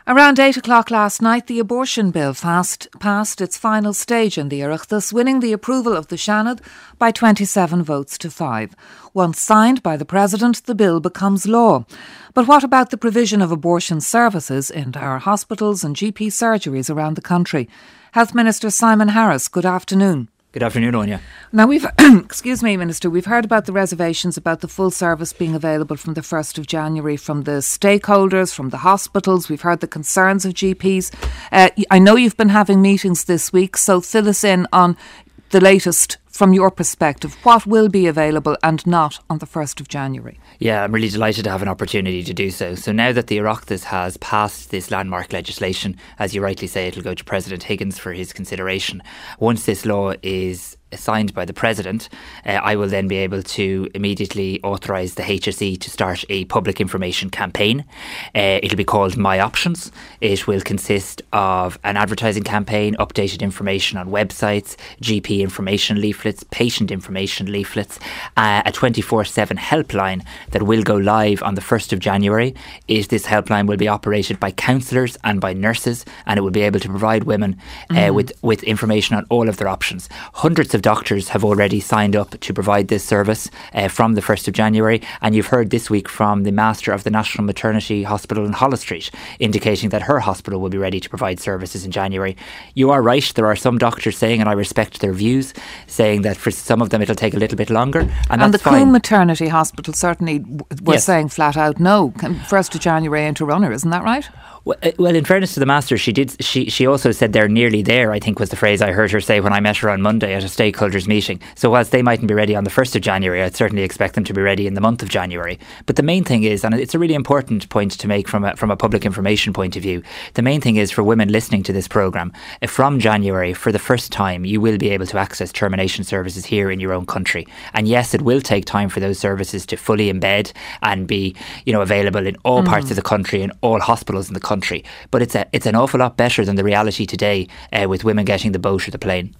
Around 8 o'clock last night, the abortion bill passed its final stage in the Oireachtas, winning the approval of the Seanad by 27 votes to 5. Once signed by the President, the bill becomes law. But what about the provision of abortion services in our hospitals and GP surgeries around the country? Health Minister Simon Harris, good afternoon. Good afternoon, Anya. Now excuse me, Minister, we've heard about the reservations about the full service being available from the 1st of January from the stakeholders, from the hospitals. We've heard the concerns of GPs. I know you've been having meetings this week, so fill us in on the latest from your perspective. What will be available and not on the 1st of January? Yeah, I'm really delighted to have an opportunity to do so. So now that the Oireachtas has passed this landmark legislation, as you rightly say, it'll go to President Higgins for his consideration. Once this law is signed by the President, I will then be able to immediately authorise the HSE to start a public information campaign. It'll be called My Options. It will consist of an advertising campaign, updated information on websites, GP information leaflets, patient information leaflets, a 24/7 helpline that will go live on the 1st of January. This helpline will be operated by counsellors and by nurses, and it will be able to provide women with information on all of their options. Hundreds of doctors have already signed up to provide this service from the 1st of January, and you've heard this week from the Master of the National Maternity Hospital in Holles Street indicating that her hospital will be ready to provide services in January. You are right, there are some doctors saying, and I respect their views, saying that for some of them it'll take a little bit longer, and the fine. Coombe Maternity Hospital certainly were saying flat out no, 1st of January ain't a runner, isn't that right? Well, in fairness to the Master, she also said they're nearly there, I think was the phrase I heard her say when I met her on Monday at a stakeholders meeting. So whilst they mightn't be ready on the 1st of January, I'd certainly expect them to be ready in the month of January. But the main thing is, and it's a really important point to make from a public information point of view, the main thing is for women listening to this programme, from January, for the first time, you will be able to access termination services here in your own country. And yes, it will take time for those services to fully embed and be, available in all parts of the country and all hospitals in the country. But it's an awful lot better than the reality today with women getting the boat or the plane.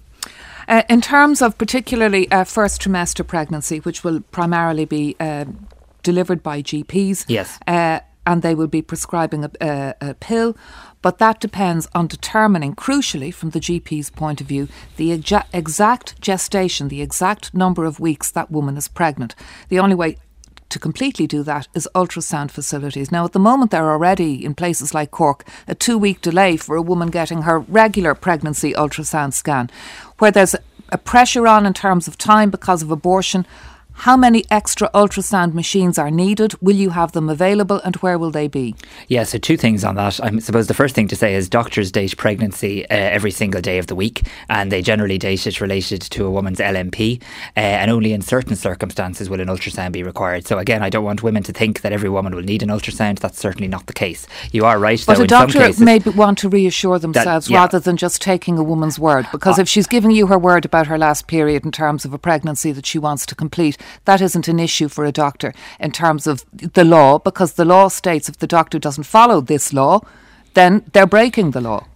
In terms of particularly first trimester pregnancy, which will primarily be delivered by GPs, yes, and they will be prescribing a pill, but that depends on determining, crucially from the GP's point of view, the exact gestation, the exact number of weeks that woman is pregnant. The only way to completely do that is ultrasound facilities. Now, at the moment, there are already, in places like Cork, a 2-week delay for a woman getting her regular pregnancy ultrasound scan, where there's a pressure on in terms of time because of abortion. How many extra ultrasound machines are needed? Will you have them available, and where will they be? Yeah, so 2 things on that. I suppose the first thing to say is doctors date pregnancy every single day of the week, and they generally date it related to a woman's LMP, and only in certain circumstances will an ultrasound be required. So again, I don't want women to think that every woman will need an ultrasound. That's certainly not the case. You are right, but though, a doctor may want to reassure themselves rather than just taking a woman's word, because if she's giving you her word about her last period in terms of a pregnancy that she wants to complete, that isn't an issue for a doctor in terms of the law, because the law states if the doctor doesn't follow this law, then they're breaking the law.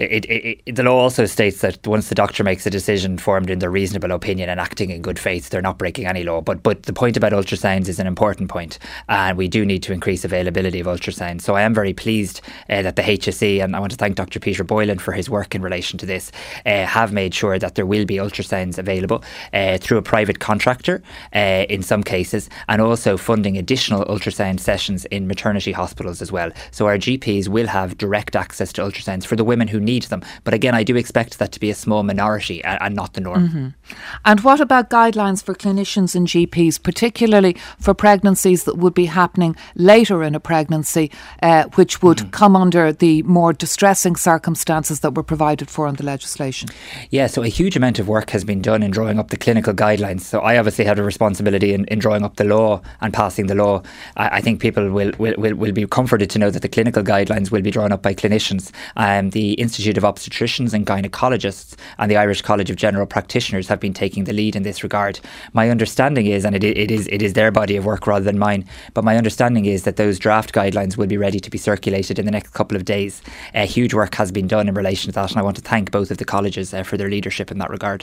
The law also states that once the doctor makes a decision formed in their reasonable opinion and acting in good faith, they're not breaking any law. But the point about ultrasounds is an important point, and we do need to increase availability of ultrasounds. So I am very pleased that the HSE, and I want to thank Dr. Peter Boylan for his work in relation to this, have made sure that there will be ultrasounds available through a private contractor in some cases, and also funding additional ultrasound sessions in maternity hospitals as well. So our GPs will have direct access to ultrasounds for the women who need them. But again, I do expect that to be a small minority and not the norm. Mm-hmm. And what about guidelines for clinicians and GPs, particularly for pregnancies that would be happening later in a pregnancy, which would come under the more distressing circumstances that were provided for in the legislation? Yeah, so a huge amount of work has been done in drawing up the clinical guidelines. So I obviously had a responsibility in drawing up the law and passing the law. I think people will be comforted to know that the clinical guidelines will be drawn up by clinicians. The Institute of Obstetricians and Gynecologists and the Irish College of General Practitioners have been taking the lead in this regard. My understanding is, and it is their body of work rather than mine, but my understanding is that those draft guidelines will be ready to be circulated in the next couple of days. Huge work has been done in relation to that, and I want to thank both of the colleges for their leadership in that regard.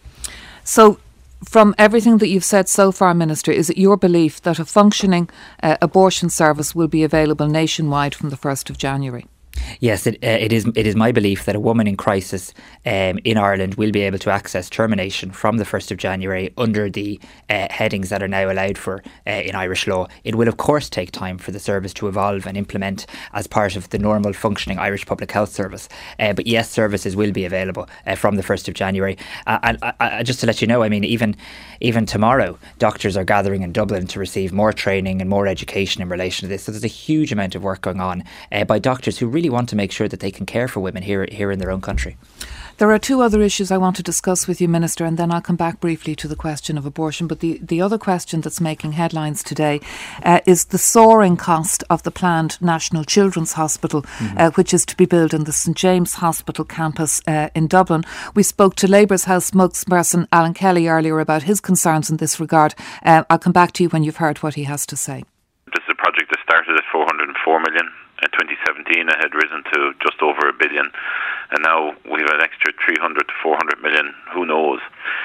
So, from everything that you've said so far, Minister, is it your belief that a functioning abortion service will be available nationwide from the 1st of January? Yes, it is my belief that a woman in crisis in Ireland will be able to access termination from the 1st of January under the headings that are now allowed for in Irish law. It will of course take time for the service to evolve and implement as part of the normal functioning Irish Public Health Service. But yes, services will be available from the 1st of January. And just to let you know, I mean, even tomorrow, doctors are gathering in Dublin to receive more training and more education in relation to this. So there's a huge amount of work going on by doctors who really want to make sure that they can care for women here in their own country. There are two other issues I want to discuss with you, Minister, and then I'll come back briefly to the question of abortion. But the other question that's making headlines today is the soaring cost of the planned National Children's Hospital, which is to be built in the St James Hospital campus in Dublin. We spoke to Labour's House spokesperson Alan Kelly earlier about his concerns in this regard. I'll come back to you when you've heard what he has to say. This is a project that started at 404 million. In 2017 it had risen to just over $1 billion, and now we have an extra 300 to 400 million, who knows.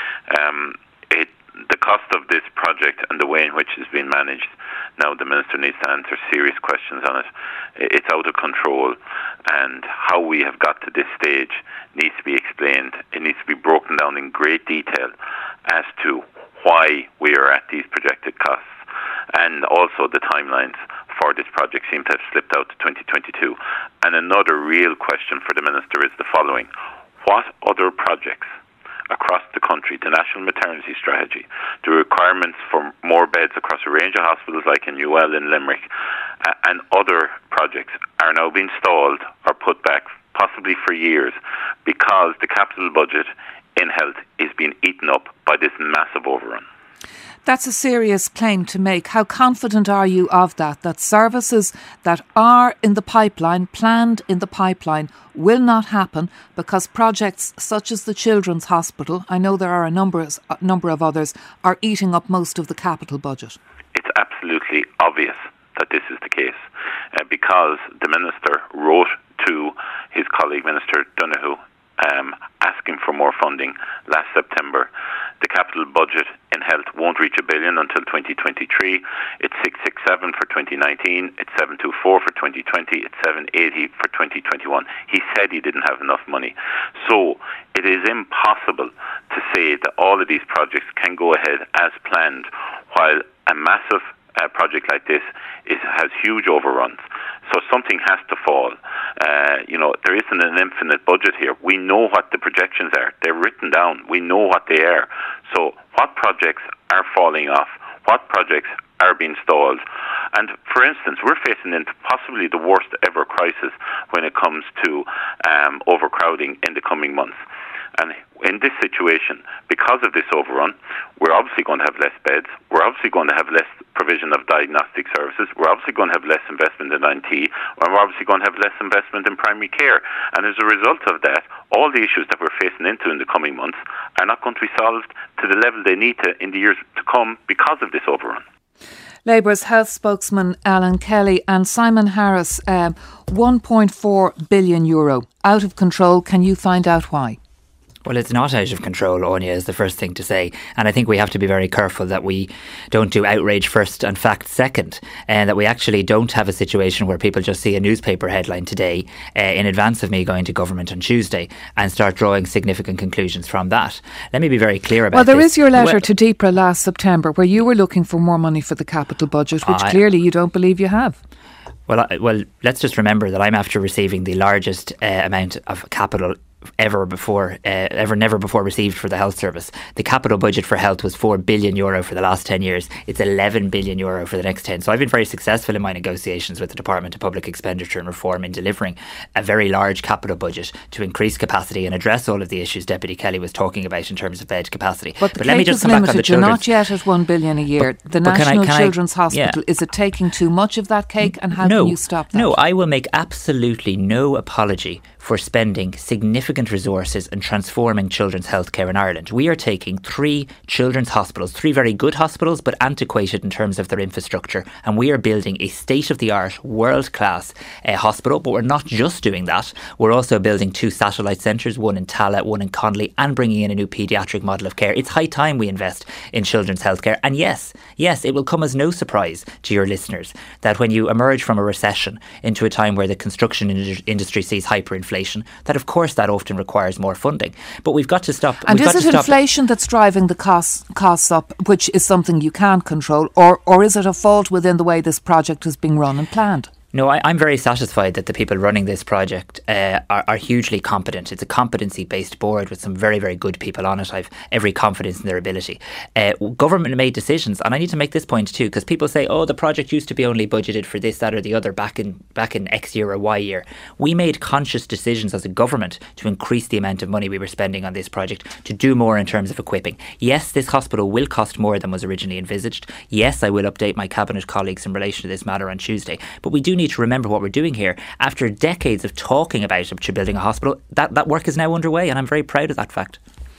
The cost of this project and the way in which it's been managed, now the Minister needs to answer serious questions on it. It's out of control, and how we have got to this stage needs to be explained. It needs to be broken down in great detail as to why we are at these projected costs, and also the timelines for this project seem to have slipped out to 2022. And another real question for the Minister is the following: what other projects across the country, the National Maternity Strategy, the requirements for more beds across a range of hospitals like in UL in Limerick, and other projects are now being stalled or put back, possibly for years, because the capital budget in health is being eaten up by this massive overrun? That's a serious claim to make. How confident are you of that services that are in the pipeline, planned in the pipeline, will not happen because projects such as the Children's Hospital, I know there are a number of others, are eating up most of the capital budget? It's absolutely obvious that this is the case because the Minister wrote to his colleague Minister Donoghue asking for more funding last September. The capital budget in health won't reach $1 billion until 2023. It's 667 for 2019. It's 724 for 2020. It's 780 for 2021. He said he didn't have enough money. So it is impossible to say that all of these projects can go ahead as planned, while a massive project like this has huge overruns. So something has to fall. There isn't an infinite budget here. We know what the projections are. They're written down. We know what they are. So what projects are falling off? What projects are being stalled? And for instance, we're facing into possibly the worst ever crisis when it comes to overcrowding in the coming months. And in this situation, because of this overrun, we're obviously going to have less beds. We're obviously going to have less provision of diagnostic services. We're obviously going to have less investment in IT. And we're obviously going to have less investment in primary care. And as a result of that, all the issues that we're facing into in the coming months are not going to be solved to the level they need to in the years to come because of this overrun. Labour's health spokesman Alan Kelly. And Simon Harris, €1.4 billion out of control. Can you find out why? Well, it's not out of control, Anya, is the first thing to say. And I think we have to be very careful that we don't do outrage first and fact second, and that we actually don't have a situation where people just see a newspaper headline today in advance of me going to government on Tuesday and start drawing significant conclusions from that. Let me be very clear about this. Well, there is your letter to DEPRA last September where you were looking for more money for the capital budget, which clearly you don't believe you have. Well, let's just remember that I'm after receiving the largest amount of capital never before received for the health service. The capital budget for health was €4 billion for the last 10 years. It's €11 billion for the next 10. So I've been very successful in my negotiations with the Department of Public Expenditure and Reform in delivering a very large capital budget to increase capacity and address all of the issues Deputy Kelly was talking about in terms of bed capacity. But let me just come back on the children's. You're not yet at $1 billion a year. The National Children's Hospital, is it taking too much of that cake, and how can you stop that? No, I will make absolutely no apology for spending significant significant resources in transforming children's healthcare in Ireland. We are taking 3 children's hospitals, 3 very good hospitals, but antiquated in terms of their infrastructure, and we are building a state-of-the-art, world-class hospital. But we're not just doing that. We're also building 2 satellite centres, one in Tallaght, one in Connolly, and bringing in a new paediatric model of care. It's high time we invest in children's healthcare. And yes, it will come as no surprise to your listeners that when you emerge from a recession into a time where the construction industry sees hyperinflation, that of course that often requires more funding. But we've got to stop. And is it inflation that's driving the costs up, which is something you can't control, or is it a fault within the way this project is being run and planned? No, I'm very satisfied that the people running this project are hugely competent. It's a competency-based board with some very, very good people on it. I've every confidence in their ability. Government made decisions, and I need to make this point too, because people say, oh, the project used to be only budgeted for this, that or the other back in X year or Y year. We made conscious decisions as a government to increase the amount of money we were spending on this project, to do more in terms of equipping. Yes, this hospital will cost more than was originally envisaged. Yes, I will update my cabinet colleagues in relation to this matter on Tuesday. But we do need to remember what we're doing here. After decades of talking about building a hospital, that work is now underway, and I'm very proud of that fact.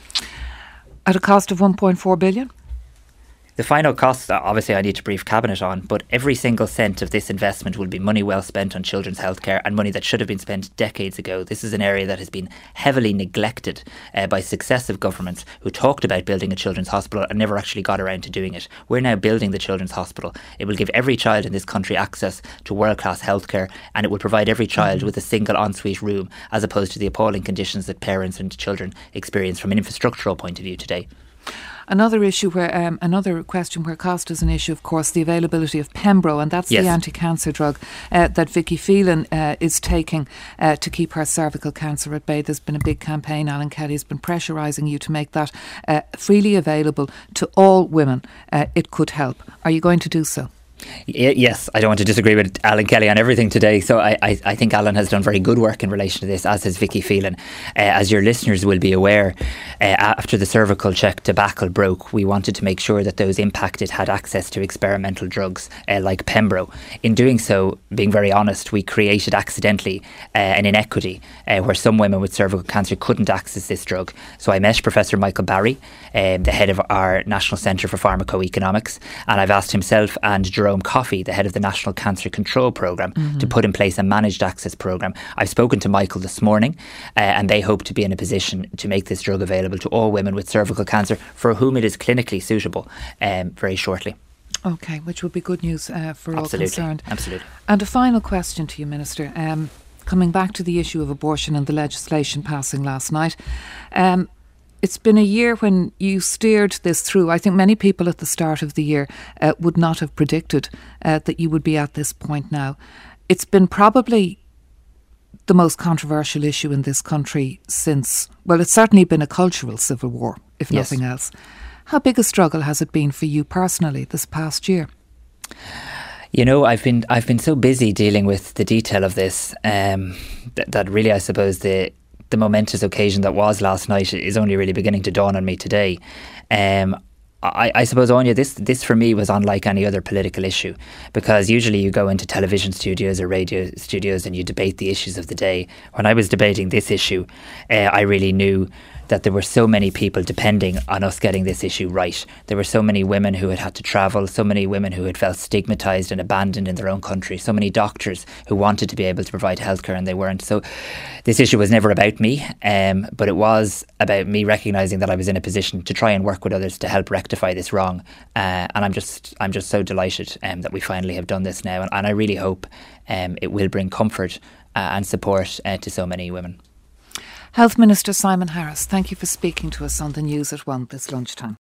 At a cost of 1.4 billion? The final costs, obviously, I need to brief Cabinet on, but every single cent of this investment will be money well spent on children's healthcare and money that should have been spent decades ago. This is an area that has been heavily neglected by successive governments who talked about building a children's hospital and never actually got around to doing it. We're now building the children's hospital. It will give every child in this country access to world-class healthcare, and it will provide every child with a single ensuite room, as opposed to the appalling conditions that parents and children experience from an infrastructural point of view today. Another issue another question where cost is an issue, of course, the availability of Pembro, and that's the anti-cancer drug that Vicky Phelan is taking to keep her cervical cancer at bay. There's been a big campaign. Alan Kelly has been pressurising you to make that freely available to all women. It could help. Are you going to do so? Yes, I don't want to disagree with Alan Kelly on everything today. So I think Alan has done very good work in relation to this, as has Vicky Phelan. As your listeners will be aware, after the cervical check debacle broke, we wanted to make sure that those impacted had access to experimental drugs like Pembro. In doing so, being very honest, we created accidentally an inequity where some women with cervical cancer couldn't access this drug. So I met Professor Michael Barry, the head of our National Centre for Pharmacoeconomics, and I've asked himself and Jerome Coffey, the head of the National Cancer Control Programme, to put in place a managed access programme. I've spoken to Michael this morning, and they hope to be in a position to make this drug available to all women with cervical cancer for whom it is clinically suitable very shortly. OK, which would be good news for all concerned. Absolutely. And a final question to you, Minister. Coming back to the issue of abortion and the legislation passing last night. It's been a year when you steered this through. I think many people at the start of the year would not have predicted that you would be at this point now. It's been probably the most controversial issue in this country since, well, it's certainly been a cultural civil war, if nothing else. How big a struggle has it been for you personally this past year? You know, I've been so busy dealing with the detail of this that really, I suppose, the momentous occasion that was last night is only really beginning to dawn on me today. I suppose, Anya, this for me was unlike any other political issue, because usually you go into television studios or radio studios and you debate the issues of the day. When I was debating this issue, I really knew that there were so many people depending on us getting this issue right. There were so many women who had to travel, so many women who had felt stigmatised and abandoned in their own country, so many doctors who wanted to be able to provide healthcare and they weren't. So this issue was never about me, but it was about me recognising that I was in a position to try and work with others to help rectify this wrong. And I'm just so delighted that we finally have done this now, and I really hope it will bring comfort and support to so many women. Health Minister Simon Harris, thank you for speaking to us on the News at 1 this lunchtime.